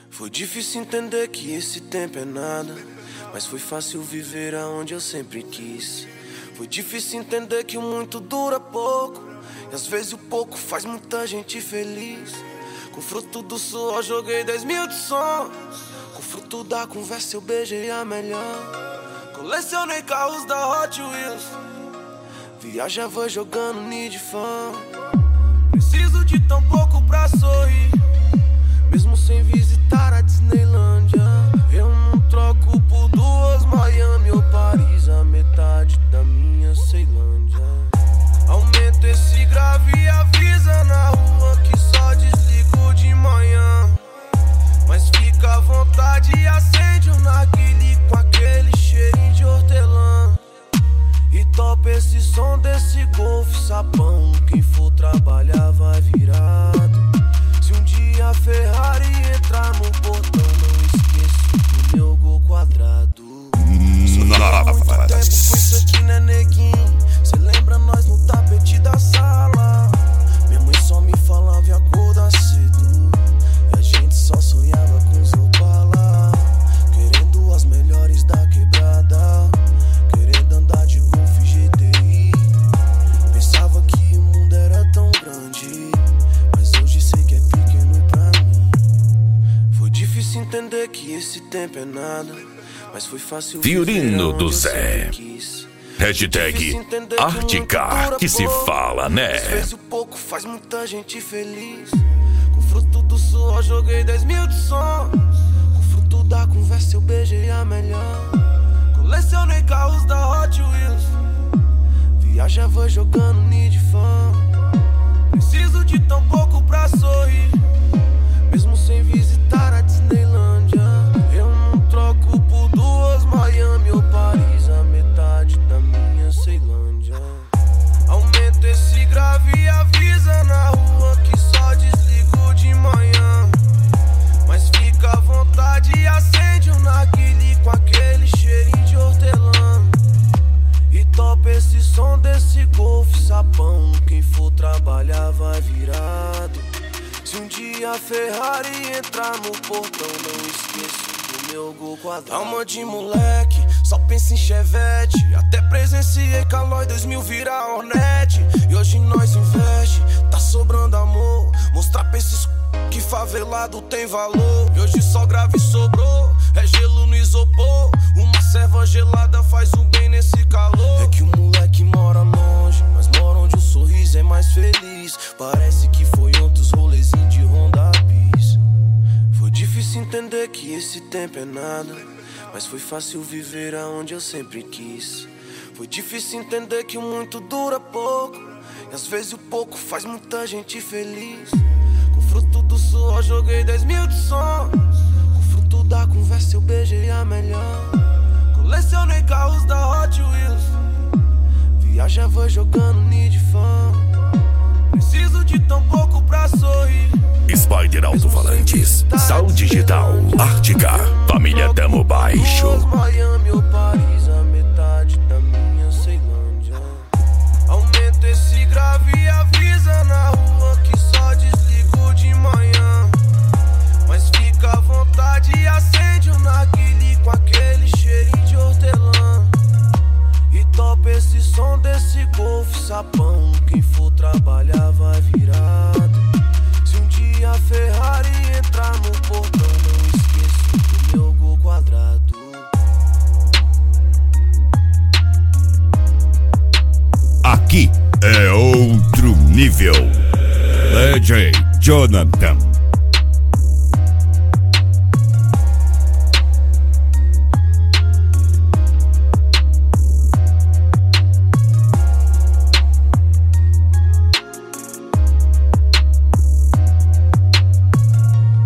Foi difícil entender que esse tempo é nada, mas foi fácil viver aonde eu sempre quis. Foi difícil entender que o muito dura pouco, e às vezes o pouco faz muita gente feliz. Com o fruto do suor joguei 10 mil de sonhos, com o fruto da conversa eu beijei a melhor. Colecionei carros da Hot Wheels, viajava jogando Need Fan. Preciso de tão pouco pra sorrir, mesmo sem visitar a Disneylândia. Eu não troco por duas Miami ou Paris, a metade da minha Ceilândia. Aumenta esse grave e avisa na rua que só desligo de manhã. Mas fica à vontade e acende um narguilé com aquele cheirinho de hortelã. E topa esse som desse Golf sapão, quem for trabalhar vai virado. Se um dia a Ferrari entrar no portão, não esqueço do meu gol quadrado. Há muito tempo com isso aqui, né, neguinho? Cê lembra nós no tapete da sala? Minha mãe só me falava e acordar cedo, e a gente só sonhava com os Opala, querendo as melhores da quebrada, querendo andar de Golf GTI. Pensava que o mundo era tão grande, mas hoje sei que é pequeno pra mim. Foi difícil entender que esse tempo é nada, mas foi fácil. Fiorino do Zé. Hashtag Articar que se fala, né? Às vezes o pouco faz muita gente feliz. Com o fruto do suor joguei 10 mil de sonhos, com o fruto da conversa eu beijei a melhor. Colecionei carros da Hot Wheels, viajava jogando Need Fan. Preciso de tão pouco pra sorrir, mesmo sem visitar a Disneylândia. Eu não troco por duas Miami ou Paris, a metade da minha Ceilândia. Aumenta esse grave e avisa na rua que só desligo de manhã. Mas fica à vontade e acende um narguilé com aquele cheirinho de hortelã. E topa esse som desse Golf sapão, quem for trabalhar vai virado. Se um dia a Ferrari entrar no portão, não esqueço do meu gol quadrado. Alma de moleque, só pensa em Chevette. Até presenciei Calói 2000 virar Hornet. E hoje nós investe, tá sobrando amor. Mostrar pra esses que favelado tem valor. E hoje só grave sobrou, é gelo no isopor. Uma serva gelada faz um bem nesse calor. É que o moleque mora longe, mas mora onde o sorriso é mais feliz. Parece que foi ontem os rolezinhos de Honda Bis. Foi difícil entender que esse tempo é nada, mas foi fácil viver aonde eu sempre quis. Foi difícil entender que o muito dura pouco, e às vezes o pouco faz muita gente feliz. Com o fruto do suor joguei 10 mil de sonhos, com o fruto da conversa eu beijei a melhor. Colecionei carros da Hot Wheels, viajava jogando Need Fan. Preciso de tão pouco pra sorrir. Spider Alto-Falantes, Sal Digital, Articar, família Tamo Baixo. Miami ou Paris, a metade da minha Ceilândia. Aumenta esse grave e avisa na rua que só desligo de manhã. Mas fica à vontade e acende um narguilé com aquele cheirinho de hortelã. E topa esse som desse Golf sapão, quem for trabalhar vai virado. Se um dia a Ferrari entrar no portão, não esqueço do meu gol quadrado. Aqui é outro nível. DJ Jonathan.